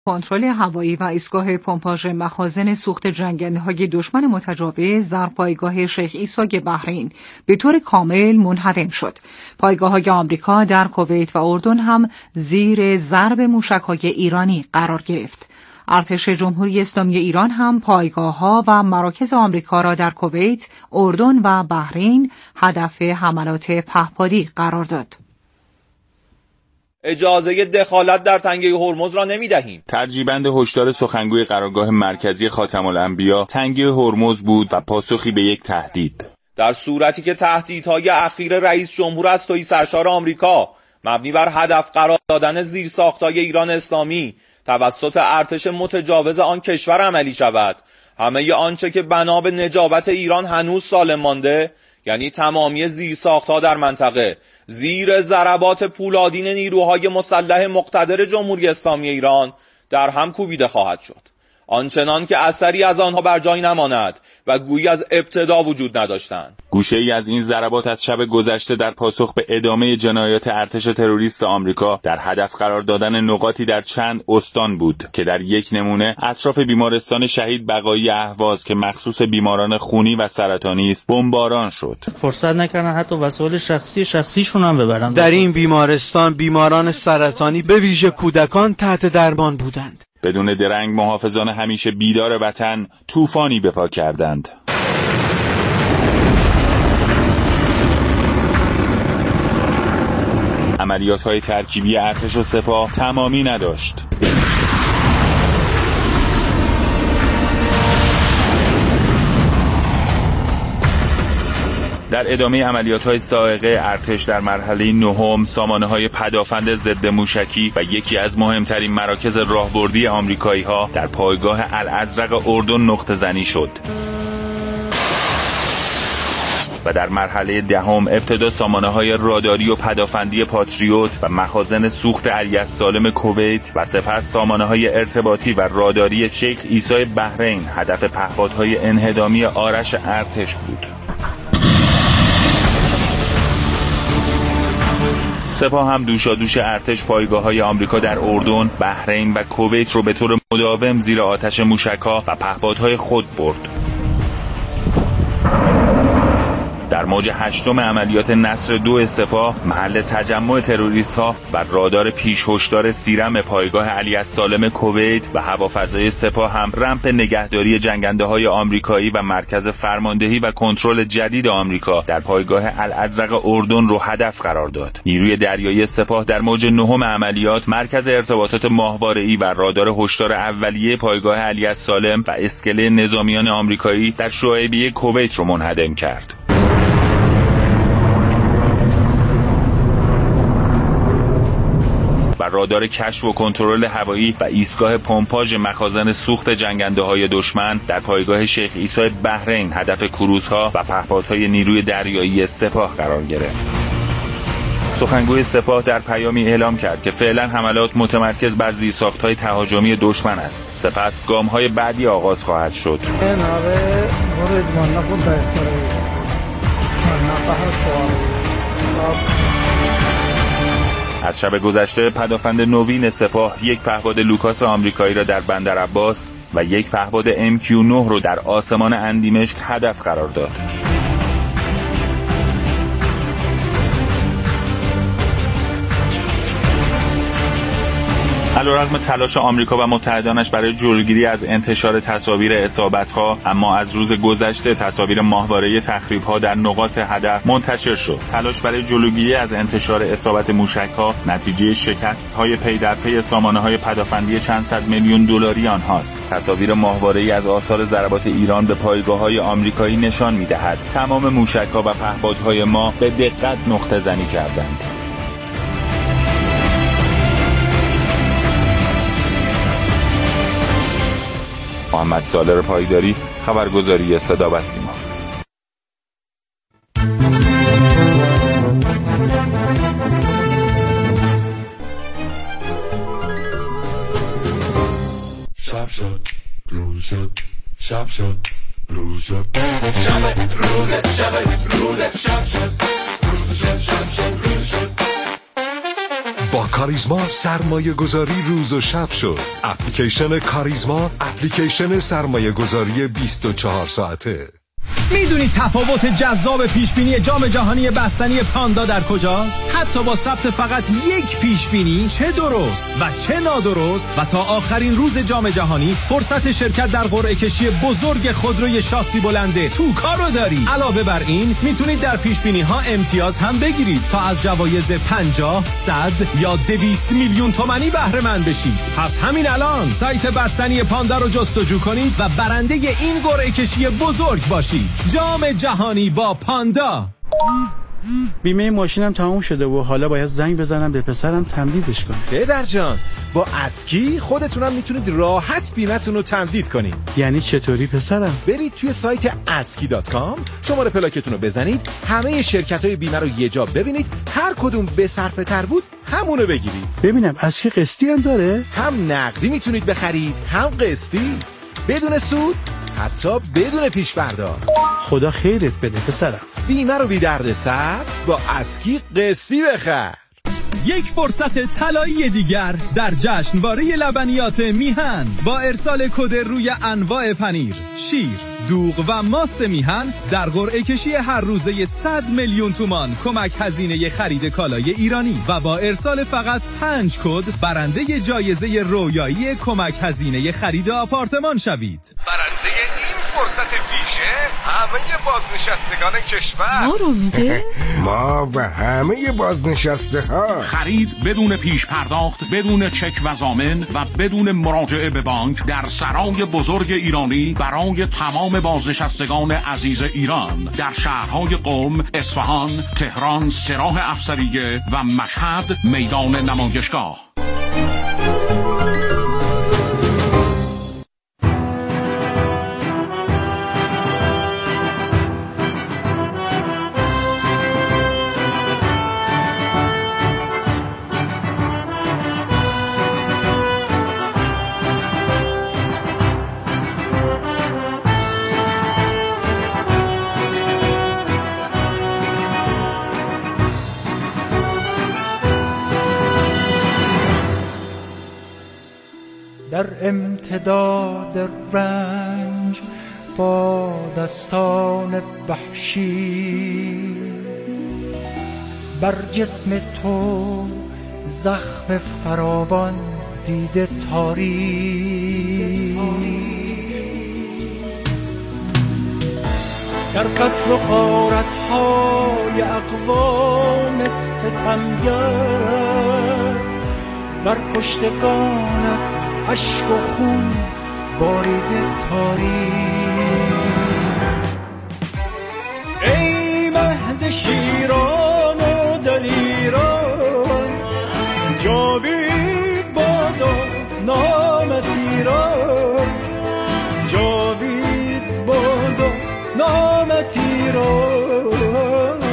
کنترل هوایی و ایستگاه پمپاژ مخازن سوخت جنگنده‌های دشمن متجاوز در پایگاه شیخ عیسی بحرین به طور کامل منهدم شد. پایگاه‌های آمریکا در کویت و اردن هم زیر ضرب موشک‌های ایرانی قرار گرفت. ارتش جمهوری اسلامی ایران هم پایگاه‌ها و مراکز آمریکا را در کویت، اردن و بحرین هدف حملات پهپادی قرار داد. اجازه دخالت در تنگه هرمز را نمی‌دهیم. ترجیبند هشدار سخنگوی قرارگاه مرکزی خاتم الانبیا تنگه هرمز بود و پاسخی به یک تهدید. در صورتی که تهدیدهای اخیر رئیس جمهور از تویی سرشار آمریکا مبنی بر هدف قرار دادن زیرساخت‌های ایران اسلامی توسط ارتش متجاوز آن کشور عملی شود، همه آنچه که بنا به نجابت ایران هنوز سالم مانده، یعنی تمامی زیرساخت‌ها در منطقه زیر ضربات پولادین نیروهای مسلح مقتدر جمهوری اسلامی ایران در هم کوبیده خواهد شد، آنچنان که اثری از آنها بر جای نماند و گویی از ابتدا وجود نداشتند. گوشه‌ای از این ضربات از شب گذشته در پاسخ به ادامه جنایات ارتش تروریست آمریکا در هدف قرار دادن نقاطی در چند استان بود که در یک نمونه اطراف بیمارستان شهید بقایی اهواز که مخصوص بیماران خونی و سرطانی است بمباران شد. فرصت نکردن حتی وسایل شخصیشون هم ببرن. در این بیمارستان بیماران سرطانی به ویژه کودکان تحت درمان بودند. بدون درنگ محافظان همیشه بیدار وطن طوفانی به پا کردند. عملیات‌های ترکیبی ارتش و سپاه تمامی نداشت. در ادامه عملیات‌های صاعقه ارتش در مرحله نهم سامانه‌های پدافند ضد موشکی و یکی از مهمترین مراکز راهبردی آمریکایی‌ها در پایگاه الازرق اردن نقطه زنی شد. و در مرحله دهم ابتدا سامانه‌های راداری و پدافندی پاتریوت و مخازن سوخت الیس‌سالم کویت و سپس سامانه‌های ارتباطی و راداری شیخ عیسی بحرین هدف پهپادهای انهدامی آرش ارتش بود. سپاه هم دوشادوش ارتش پایگاه‌های آمریکا در اردن، بحرین و کویت رو به طور مداوم زیر آتش موشک‌ها و پهپادهای خود برد. در موج هشتم عملیات نصر 2 سپاه محل تجمع تروریست‌ها و رادار پیش هشدار سیرم پایگاه الیس‌سالم کویت و هوافضای سپاه هم رمپ نگهداری جنگنده‌های آمریکایی و مرکز فرماندهی و کنترل جدید آمریکا در پایگاه الازرق اردن رو هدف قرار داد. نیروی دریایی سپاه در موج نهم عملیات مرکز ارتباطات ماهواره‌ای و رادار هشدار اولیه پایگاه الیس‌سالم و اسکله نظامیان آمریکایی در شعیبیه کویت رو منهدم کرد. و رادار کشف و کنترل هوایی و ایستگاه پمپاژ مخازن سوخت جنگنده‌های دشمن در پایگاه شیخ عیسی بحرین هدف کروزها و پهپادهای نیروی دریایی سپاه قرار گرفت. سخنگوی سپاه در پیامی اعلام کرد که فعلا حملات متمرکز بر زیرساخت‌های تهاجمی دشمن است. سپس گام‌های بعدی آغاز خواهد شد. از شب گذشته پدافند نوین سپاه یک پهپاد لوکاس آمریکایی را در بندر عباس و یک پهپاد MQ-9 را در آسمان اندیمشک هدف قرار داد. علیرغم تلاش آمریکا و متحدانش برای جلوگیری از انتشار تصاویر اصابت‌ها، اما از روز گذشته تصاویر ماهواره‌ای تخریب‌ها در نقاط هدف منتشر شد. تلاش برای جلوگیری از انتشار اصابت موشک‌ها نتیجه شکست‌های پی در پی سامانه‌های پدافندی چند صد میلیون دلاری آنهاست. تصاویر ماهواره‌ای از آثار ضربات ایران به پایگاه‌های آمریکایی نشان می‌دهد تمام موشک‌ها و پهپادهای ما به دقت نقطه زنی کردند. محمد سالر پایداری، خبرگزاری صدا و سیما. شب شد، روز شد، شب شد، روز شد، شب روز شب روز شب شد، روز شد، شب شد، روز شد. با کاریزما سرمایه گذاری روز و شب شد. اپلیکیشن کاریزما، اپلیکیشن سرمایه گذاری 24 ساعته. میدونید تفاوت جذاب پیشبینی جام جهانی بستنی پاندا در کجاست؟ حتی با ثبت فقط یک پیشبینی، چه درست و چه نادرست، و تا آخرین روز جام جهانی فرصت شرکت در قرعه کشی بزرگ خودروی شاسی بلنده توکا رو داری. علاوه بر این میتونید در پیشبینی ها امتیاز هم بگیرید تا از جوایز 50، 100 یا 200 میلیون تومانی بهره مند بشید. پس همین الان سایت بستنی پاندا رو جستجو کنید و برنده این قرعه کشی بزرگ باشید. جام جهانی با پاندا. بیمه ماشینم تموم شده و حالا باید زنگ بزنم به پسرم تمدیدش کنه. پدر جان، با اسکی خودتونم میتونید راحت بیمتون رو تمدید کنید. یعنی چطوری پسرم؟ برید توی سایت aski.com، شماره پلاکتون رو بزنید، همه شرکت‌های بیمه رو یه جا ببینید، هر کدوم به صرفه تر بود همونو بگیرید. ببینم اسکی قسطی هم داره؟ هم نقدی میتونید بخرید، هم قسطی، بدون سود، حتی بدون پیش پرداخت. خدا خیرت بده پسرم. بیمه رو بی درد سر با اسکی قسطی بخر. یک فرصت طلایی دیگر در جشنواره لبنیات میهن با ارسال کد روی انواع پنیر، شیر، دوغ و ماست میهن در قرعه کشی هر روزه 100 میلیون تومان کمک هزینه خرید کالای ایرانی و با ارسال فقط 5 کد برنده جایزه رویایی کمک هزینه خرید آپارتمان شوید. برنده این فرصت ویژه همه بازنشستگان کشور. ما رو میگه؟ ما و همه بازنشسته ها. خرید بدون پیش پرداخت، بدون چک و ضامن و بدون مراجعه به بانک در سرای بزرگ ایرانی برای تمام بازنشستگان عزیز ایران در شهرهای قم، اصفهان، تهران، سراح افسریه و مشهد میدان نمایشگاه. در امتداد رنج با دستان وحشی بر جسم تو زخم فراوان دیده تاریک، در قتل و غارت‌های اقوام ستمگر بر پشتگانت عشق و خون باریده تاریک. ای مهد شیران و دلیران، جاوید بادا نامت ایران، جاوید بادا نامت ایران.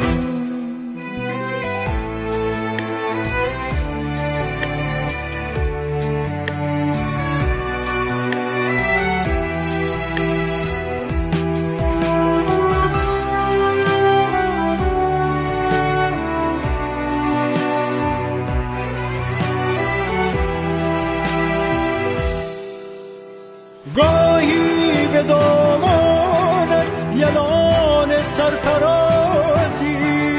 گاهی به دامانت یلان سرفرازی،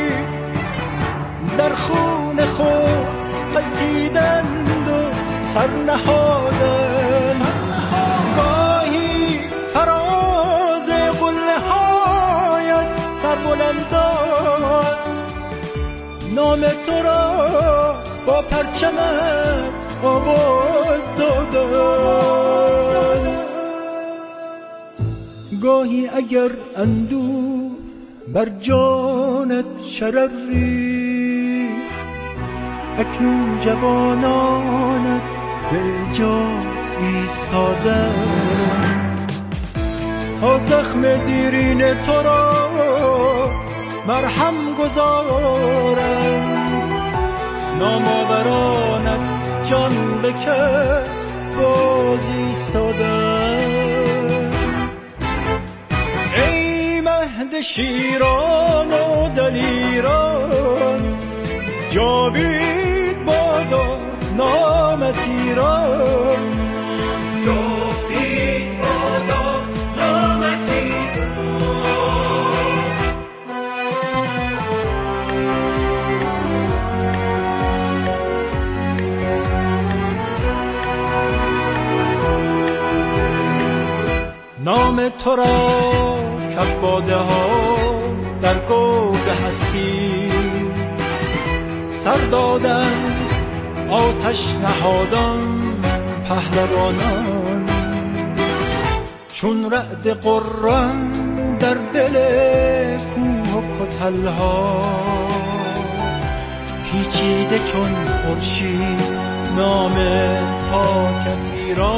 در خون خود قلتیدند و سرنهادند. گاهی فراز قله هایت سربلندان، نام تو را با پرچمت آواز دادند. گاهی اگر اندوه بر جانت شرر ریخت، اکنون جوانانت به اعجاز ایستادند. تا زخم دیرین تو را مرهم گذارند، نامآورانت جان به کف باز ایستادند. ای مهد شیران و دلیران، جاوید با نام تو را کباده ها در گود هستی سر دادن، آتش نهادان پهلوانان چون رعد قرآن در دل کوه و پتلها پیچیده چون خورشید نام پاکت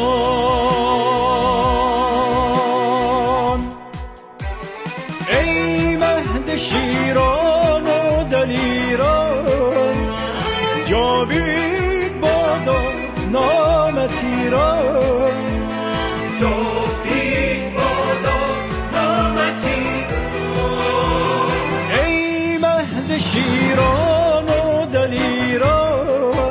ایران. ای مهد شیران و دلیران جاوید بادا نامت ایران، جاوید بادا نامت ایران. ای مهد شیران و دلیران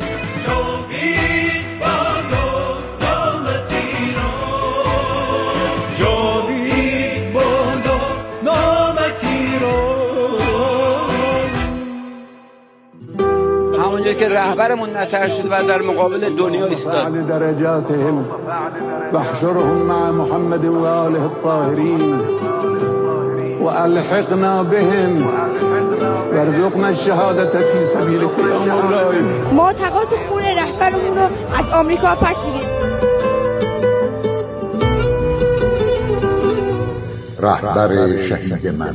جاوید بادا نامت ایران، جاوید بادا نامت ایران. همونجا که رهبرمون نترسید و در مقابل دنیا ایستاد. درجاتهم واحشرهم مع محمد و آله الطاهرین و الحقنا بهم وارزقنا الشهادة فی سبیلک یا مولاي. ما تقاضا خون رهبرمون رو از آمریکا پس میگیریم. رهبر شهید من.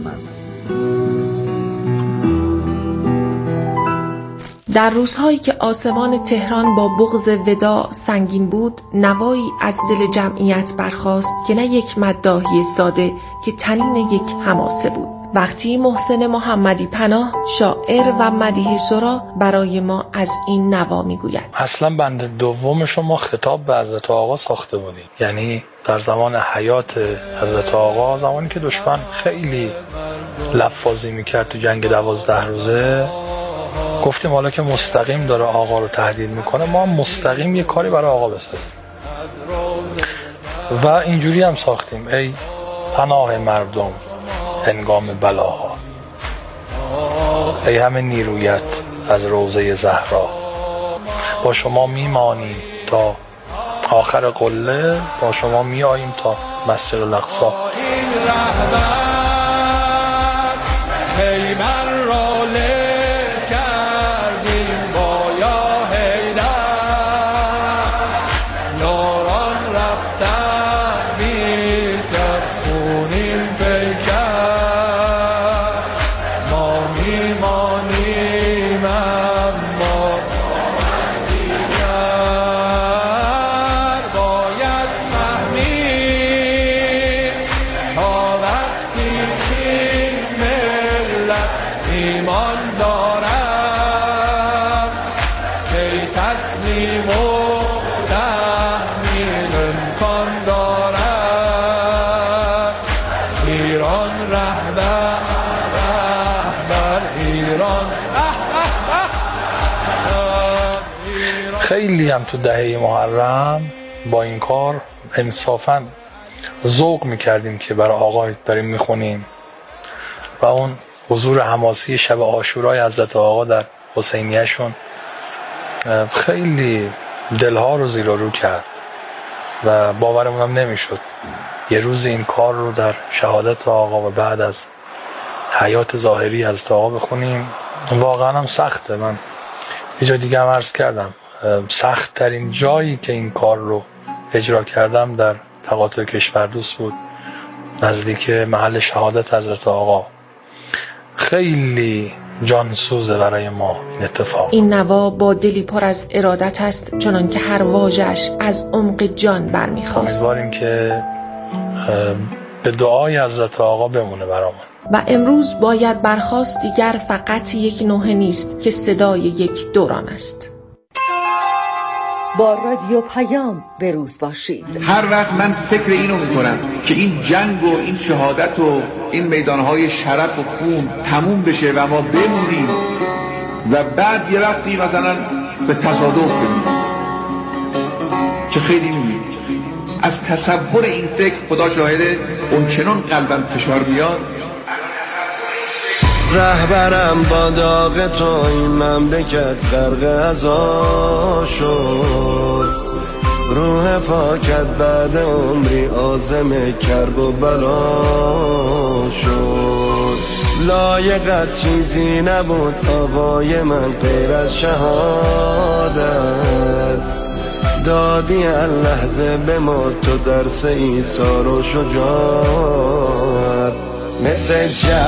در روزهایی که آسمان تهران با بغض وداع سنگین بود، نوایی از دل جمعیت برخاست که نه یک مداحی ساده که طنین یک حماسه بود. وقتی محسن محمدی پناه، شاعر و مدیح سرا، برای ما از این نوا میگوید. اصلا بند دومش ما خطاب به حضرت آقا ساخته بودیم، یعنی در زمان حیات حضرت آقا، زمانی که دشمن خیلی لفاظی میکرد تو جنگ 12 روزه، گفتیم حالا که مستقیم داره آقا رو تهدید میکنه، ما مستقیم یه کاری برای آقا بسازیم و اینجوری هم ساختیم. ای پناه مردم هنگام بلاها، ای همه نیرویت از روضه زهرا، با شما میمانیم تا آخر قله، با شما میاییم تا مسجد الاقصی. خیمر را له کردیم با یا حیدر، یاران رفتن بی سر خونین پیکر، ما میمانیم اما دیگر باید فهمید تا وقتی که ایمان دارم که تسلیم و تحمیل امکان دارم. ایران رهبر ایران. خیلی هم تو دهه محرم با این کار انصافاً ذوق میکردیم که برای آقا داریم میخونیم و اون حضور حماسی شب عاشورای حضرت آقا در حسینیه‌شون خیلی دلها رو زیر و رو کرد و باورمون هم نمیشد یه روز این کار رو در شهادت آقا و بعد از حیات ظاهری حضرت آقا بخونیم. واقعا هم سخته. من یه جا دیگه هم عرض کردم، سخت ترین جایی که این کار رو اجرا کردم در تقاطع کشوردوست بود، نزدیک محل شهادت حضرت آقا. خیلی جانسوزه برای ما این اتفاق. این نوا با دلی پر از ارادت است، چنان که هر واژه‌اش از عمق جان برمیخواست. امیدواریم که به دعای حضرت آقا بمونه برامون. و امروز باید برخاست دیگر فقط یک نوحه نیست که صدای یک دوران است. با رادیو پیام به روز باشید. هر وقت من فکر اینو میکنم که این جنگ و این شهادت و این میدانهای شرف و خون تموم بشه و ما بمونیم و بعد یه وقتی مثلا به تصادف بریم که خیلی میبینیم، از تصور این فکر خدا شاهده اون چنان قلبم فشار میاد. رهبرم با داغ تو این مملکت غرق عزا شد، روح پاکت بعد عمری عازم کرب و بلا شد. لایقت چیزی نبود آقای من غیر از شهادت، دادی اللحظه به ما تو درس ایثار و شجاعت. مثل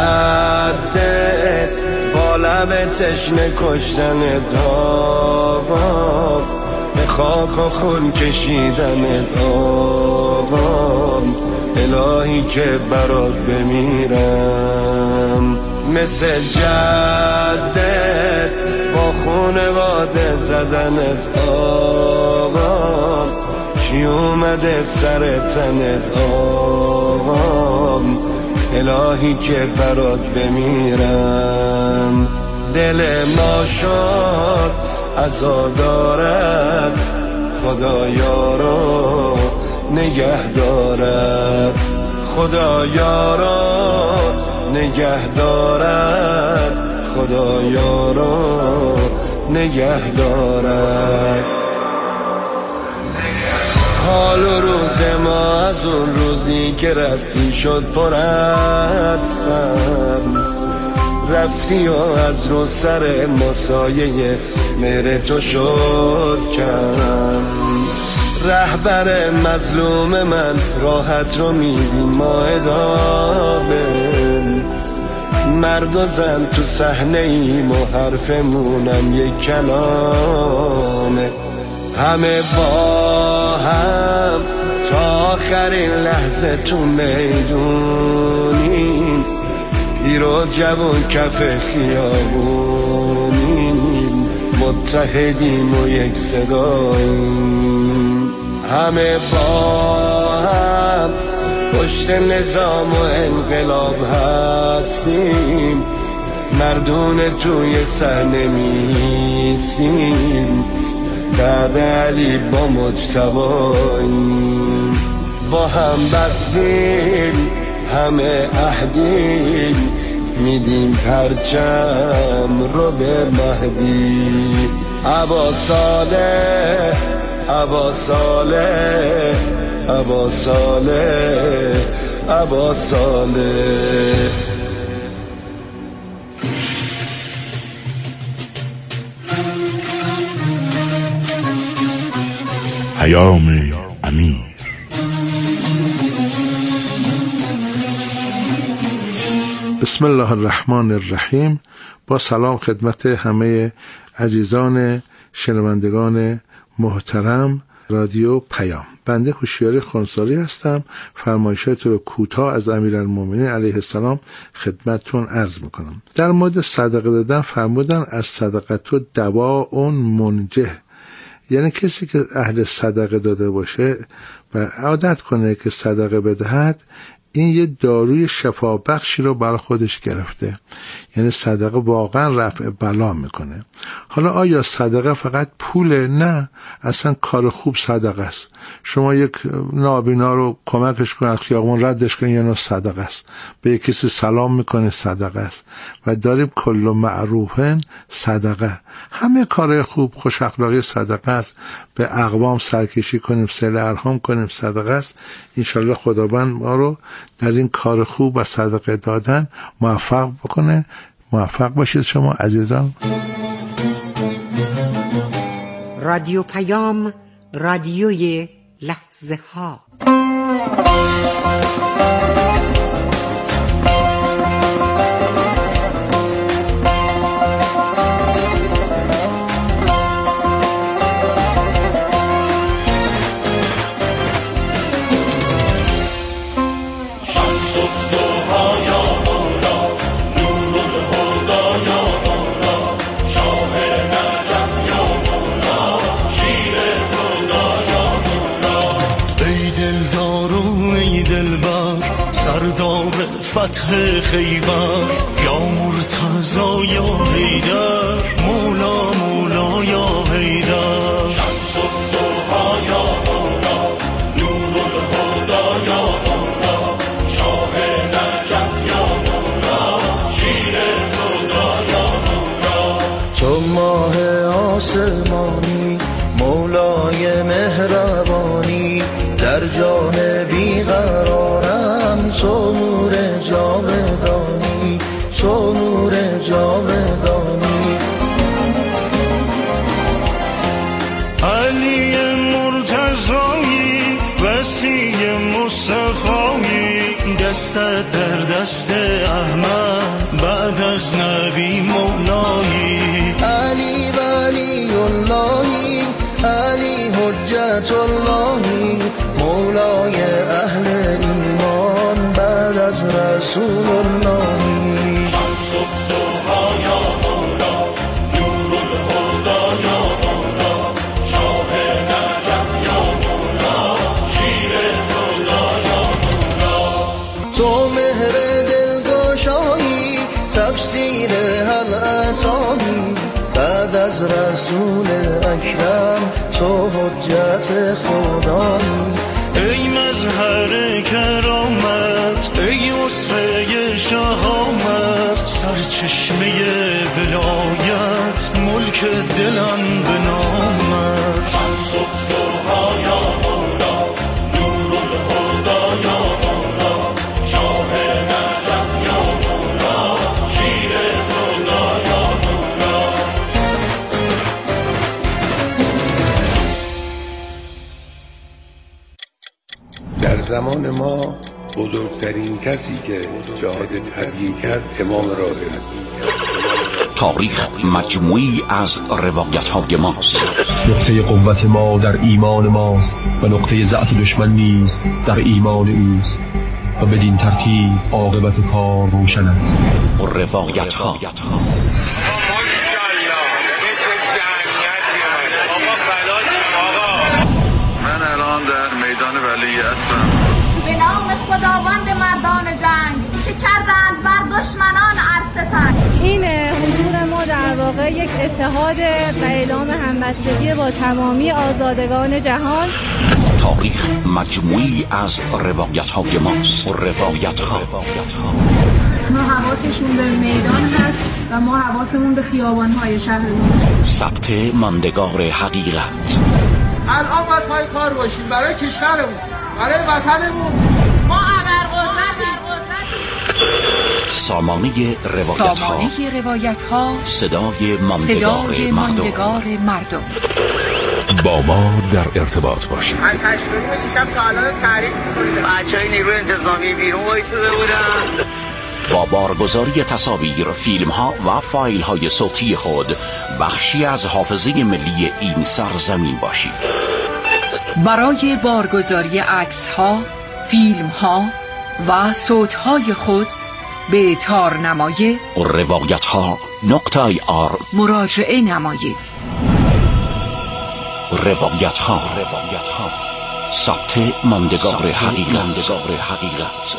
جدت با لب تشنه کشتنت آقا، به خاک و خون کشیدنت آقا، الهی که برات بمیرم. مثل جدت با خونواده زدنت آقا، چی اومده سر تنت آقا، الهی که برات بمیرم. دل ما شد عزا دارد، خدایا رو نگه دارد، خدایا رو نگه دارد، خدایا رو نگه دارد. حال و روز ما از اون روزی که رفتی شد پر از غم، رفتی و از رو سر مسایه مهر تو شد کم. رهبر مظلوم من راحت رو میدیم ما ادامه، مرد و زن تو صحنه ایم و حرفمونم یک کلامه. همه با هم تا آخرین لحظه تو میدونیم، پیر و جوان کف خیابونیم، متحدیم و یک صداییم. همه با هم پشت نظام و انقلاب هستیم، مردون توی صحنه میستیم، بعد علی با مجتباییم. با هم بستیم همه عهدیم، میدیم پرچم رو به مهدی. ابا صالح ابا صالح ابا صالح ابا صالح. پیام امیر. بسم الله الرحمن الرحیم. با سلام خدمت همه عزیزان شنوندگان محترم رادیو پیام. بنده هوشیاری خونساری هستم. فرمایشات رو کوتاه از امیرالمومنین علیه السلام خدمتتون عرض میکنم. در مورد صدقه دادن فرمودن از صدقه دواء منجه، یعنی کسی که اهل صدقه داده باشه و عادت کنه که صدقه بدهد، این یه داروی شفا بخشی رو برای خودش گرفته. یعنی صدقه واقعا رفع بلا میکنه. حالا آیا صدقه فقط پوله؟ نه، اصلا کار خوب صدقه است. شما یک نابینا رو کمکش کنید، خیابون ردش کنید، یه نوع صدقه است. به کسی سلام میکنه، صدقه است. و داریم کل معروفن صدقه. همه کار خوب، خوش اخلاقی صدقه است. به اقوام سرکشی کنیم، صله ارحام کنیم، صدقه است. انشالله خداوند ما رو در این کار خوب و صدقه دادن موفق بکنه. موفق باشید شما عزیزان. رادیو پیام، رادیوی لحظه ها. فتح خیبر یا مرتضی یا حیدر، مولا مولا یا حیدر. شمس الضحی یا مولا، نور الهدی یا مولا، شاه نجف یا مولا، شیر خدا یا مولا. تو ماه آسمانی مولای مهربان، در جان بیقرارم، تو نور جاودانی، تو نور جاودانی. علی مرتضایی وسیع مصطفایی، دستت در دست احمد بعد از نبی مولایی. علی ولی اللهی، علی حجت اللهی، مولای اهل ایمان بعد از رسول اللهی. شمس الضحی یا مولا، نور الهدی یا مولا، شاه نجف یا مولا، شیر خدا یا مولا. تو مهر دلگشایی، تفسیر هل اتانی، بعد از رسول اکرم تو حجت خدایی. ای مظهر کرامت، ای اسوه شهامت، سرچشمه ولایت، ملک دلم به نامت. شمس الضحی یا مولا، نور الهدی یا مولا، شاه نجف یا مولا، شیر خدا یا مولا. در زمان ما بزرگترین کسی که جهاد تبیین کرد امام راهب. تاریخ مجموعی از روایت‌های ماست. نقطه قوت ما در ایمان ماست و نقطه ضعف دشمن نیز در ایمان اوست و بدین ترتیب عاقبت کار روشن است. روایت‌ها من الان در میدان ولی عصرم. به نام خداوند مردان جنگ که کردند بر دشمنان عرصه. این حضور ما در واقع یک اتحاد و اعلام همبستگی با تمامی آزادگان جهان. تاریخ مجموعی از روایت‌های ماست. روایت‌ها ما حواسشون به میدان هست و ما حواسمون به خیابان‌های شهرمون. ثبت ماندگار حقیقت. الان باید پای کار باشیم برای کشورمون، برای وطنمون. ما ابرقدرتیم. سامانه روایت‌ها، صدای ماندگار مردم. با ما در ارتباط باشید. از 8 دیشب تا الان تعریف می‌کنید. بچه‌های نیروی انتظامی بیرون وایساده بودن. با بارگذاری تصاویر، فیلم‌ها و فایل‌های صوتی خود بخشی از حافظه ملی این سرزمین باشید. برای بارگذاری عکس‌ها، فیلم‌ها و صوت‌های خود به تارنمای روایت‌ها.ir مراجعه نمایید. روایت‌ها، ثبت ماندگار حقیقت.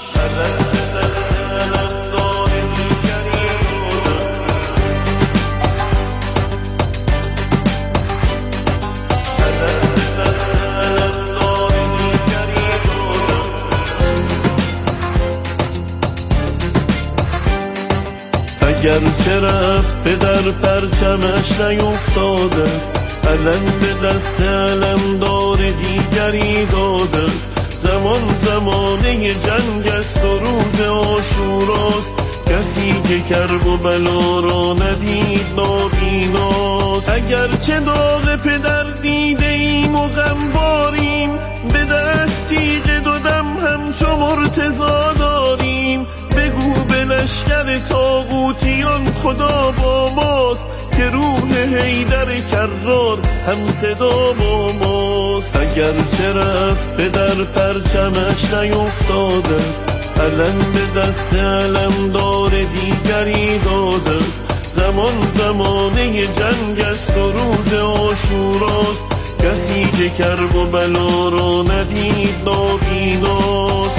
اگر چه رفت به در پرچمش نیفتاده است، علم به دست علم دار دیگری داده است. زمانه جنگ است و روز عاشوراست، کسی که کرب و بلا را ندید نابیناست. اگر چه داغ پدر دیده ایم و غمباریم، به دست تیغ دو دم همچو مرتضا داریم. بگو به لشکر طاغوتیان خدا با ماست، که روح حیدر کرار هم صدا با ماست. اگر چه رفت به در پرچمش نیفتاده است، علم به دست علم دار دیگری داده است. زمانه جنگ است و روز عاشوراست، کسی که کرب و بلا را ندید نابیناست.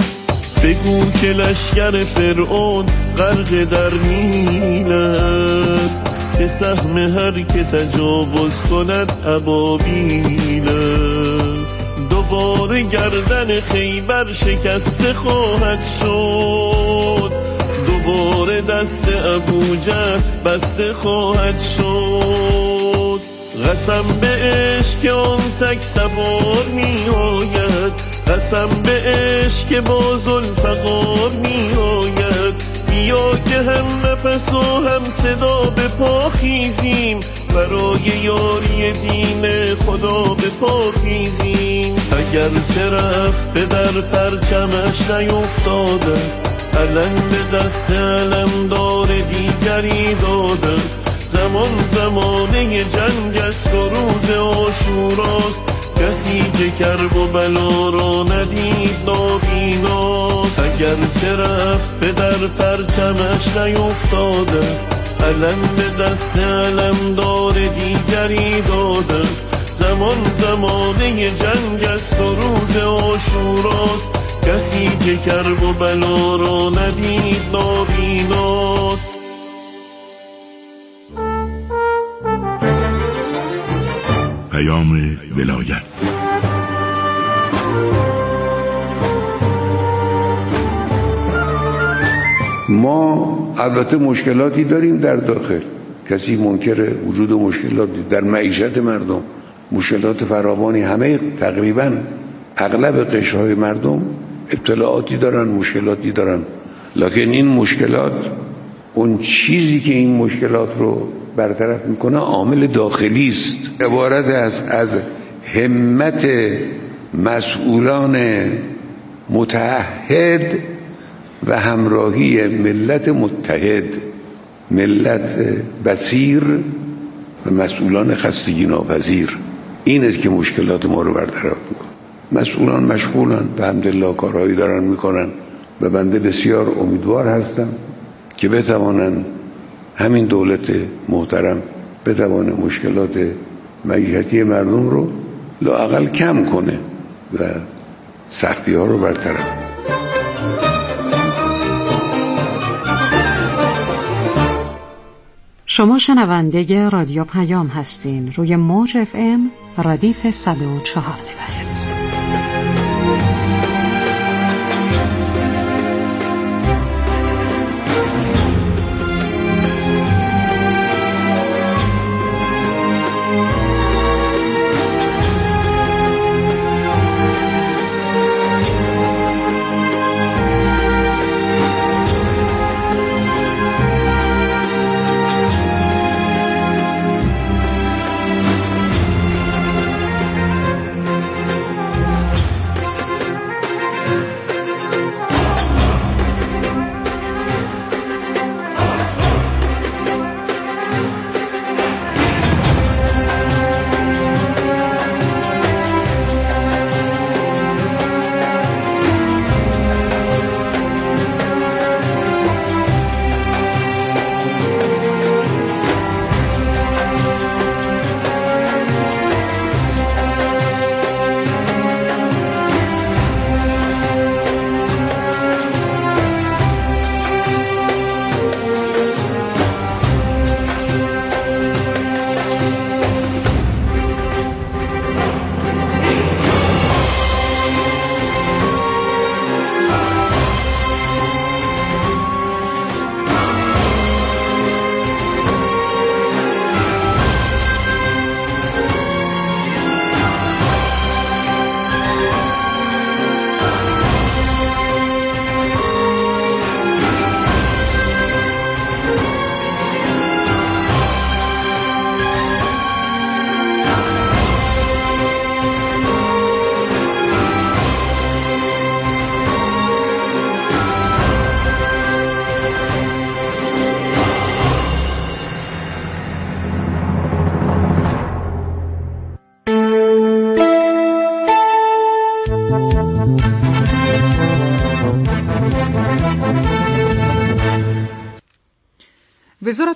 بگو که لشکر فرعون غرق در نیل است که سهم هر که تجاوز کند ابابیل است. دوباره گردن خیبر شکسته خواهد شد، دوباره دست ابوجهل بسته خواهد شد. قسم به عشق آن تک سوار می آید، قسم به عشق با ذوالفقار می آید. بیا که هم نفس و هم صدا به پا خیزیم، برای یاری دین خدا به پا خیزیم. اگر چه رفت به در پرچمش نیفتاده است، علم به دست علمدار دیگری داده است. زمانه جنگ است و روز عاشوراست، کسی که کرب و بلا را ندید نابیناست. اگر چه رفت به در پرچمش نیفتاده است، علم به دست علمدار دیگری داده است. زمانه جنگ است و روز عاشوراست، کسی که کرب و بلا را ندید نابیناست. پیام ولایت. ما البته مشکلاتی داریم در داخل، کسی منکر وجود مشکلاتی در معیشت مردم، مشکلات فراوانی، همه تقریبا اغلب قشرهای مردم ابتلاعاتی دارن، مشکلاتی دارن. لکن این مشکلات، اون چیزی که این مشکلات رو برطرف میکنه عامل داخلی است، عبارت از همت مسئولان متعهد و همراهی ملت متحد، ملت بصیر و مسئولان خستگی ناپذیر. این است که مشکلات ما رو برطرف میکنه. مسئولان مشغولن، به حمدالله کارهایی دارن میکنن و بنده بسیار امیدوار هستم که بتوانن همین دولت محترم بتوانه مشکلات معیشتی مردم رو لااقل کم کنه و سختی ها رو برطرف. شما شنونده رادیو پیام هستین، روی موج FM ردیف 104 ممیز.